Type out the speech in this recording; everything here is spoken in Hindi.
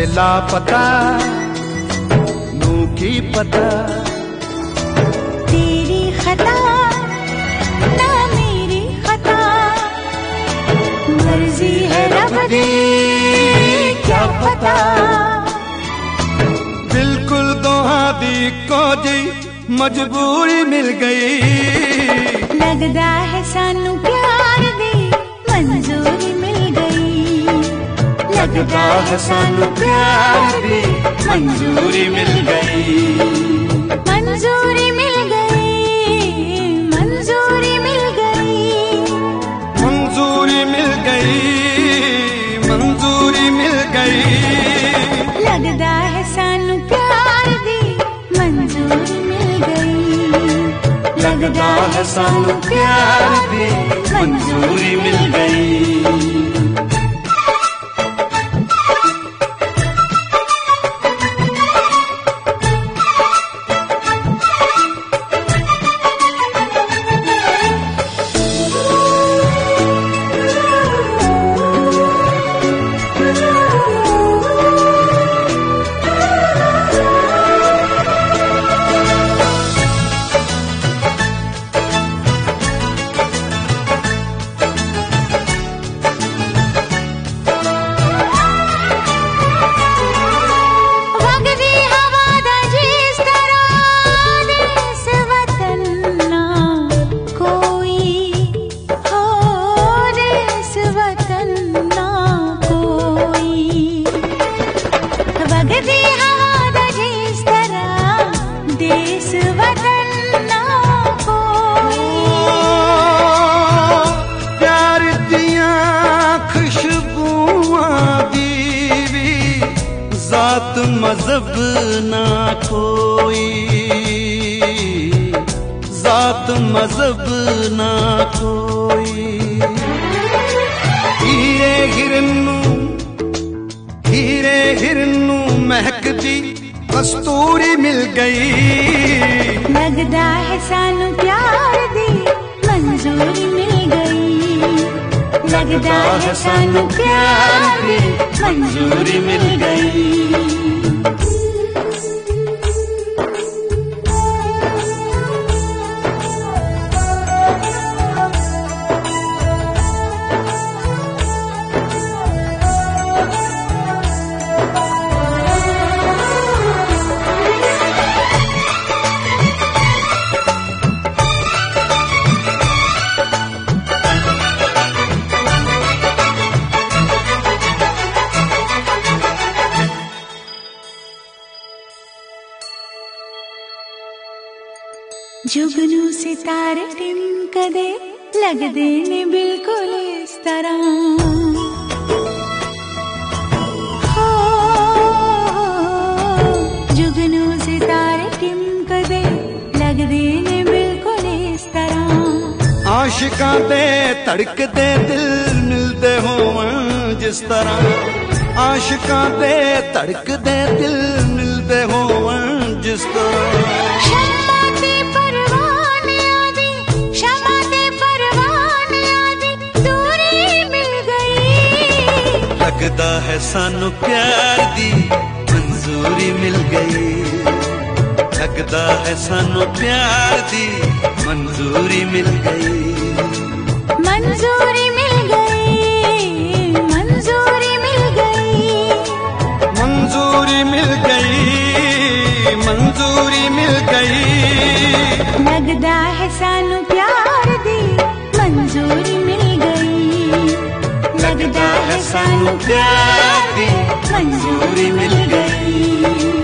से लापता नू की पता। तेरी खता ना मेरी खता, मर्जी है रब दी क्या पता। बिल्कुल दोहा दी को जी मजबूरी मिल गई। लगदा है सानू प्यार दी मंजूरी मिल गई। लगदा है सानू प्यार दी मंजूरी मिल गई। मंजूरी मिल गई, मंजूरी मिल गई, मंजूरी मिल गई, मंजूरी मिल गई। लगदा है सानू प्यार दी मंजूरी मिल गई। लगदा है सानू प्यार दी मंजूरी मिल गई। जात मजहब ना कोई, जात मजहब ना कोई। हीरे हिरनू महकदी कस्तूरी मिल गई। लगदा है सानू प्यार दी मंजूरी मिल गई। लगदा है सानू प्यार दी मंजूरी मिल गई। जुगनू सितारे टिमकदे लगदे ने बिल्कुल इस तरह। हो जुगनू सितारे टिमकदे लगदे ने बिल्कुल इस तरह। आशिकां दे धड़कदे दिल मिलदे होवन जिस तरह। आशिकां दे धड़कदे दिल मिलदे होवन जिस तरह। लगदा है सानू प्यार दी मंजूरी मिल गई। लगदा है सानू प्यार दी मंजूरी मिल गई। मंजूरी मिल गई, मंजूरी मिल गई, मंजूरी मिल गई, मंजूरी मिल गई। लगदा है सानू प्यार दी मंजूरी मिल गई। लगदा है सानू प्यार दी मंजूरी मिल गई।